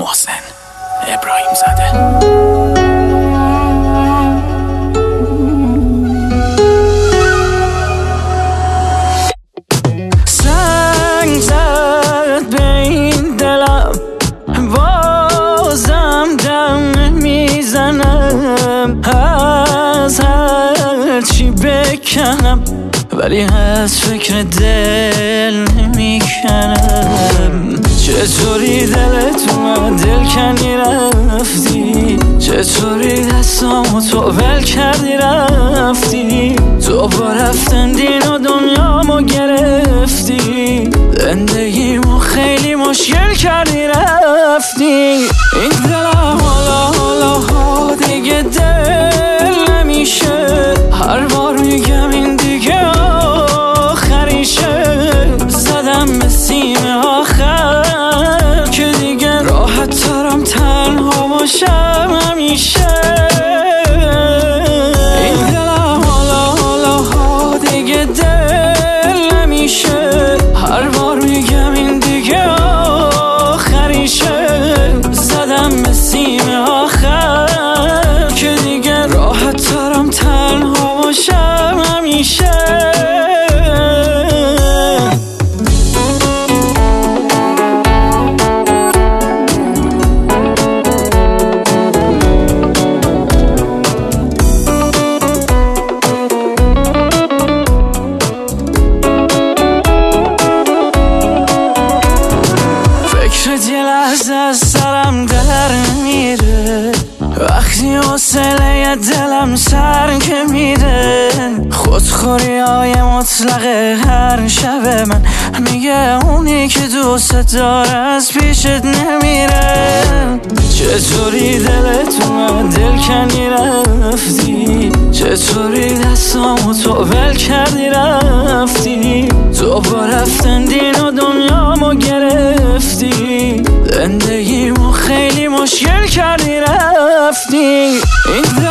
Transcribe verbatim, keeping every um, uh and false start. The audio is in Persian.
محسن ابراهیم زاده. سنگ زد به این دلم بازم دم میزنم، از هر چی بکنم ولی از فکر دل نمیکنم. چطوری دلت اومد دل کنی رفتی، چطوری دستامو تو ول کردی رفتی، تو با رفتن دین و دنیامو گرفتی، زندگیمو خیلی مشکل کردی رفتی. این دلم حالا حالا ها دیگه دل نمیشه، هر بار میگم این دیگه آخریشه، زدم به سیم آخر که دیگه راحت ترم تنها باشم همیشه. این دلم حالا حالا ها دیگه دل نمیشه، هر بار میگم این دیگه آخریشه، زدم به سیم آخر که دیگه راحت ترم تنها باشم همیشه. یه لحظه از سرم در میره، وقتی حوصله دلم سر که میره، خودخوری های مطلق هر شب من میگه اونی که دوست داره از پیشت نمیره. چطوری دلت اومد دل کنی رفتی، چطوری دستامو تو ول کردی رفتی، تو با رفتن دین و دنیامو گرفتی، زندگیمو خیلی مشکل کردی رفتی. این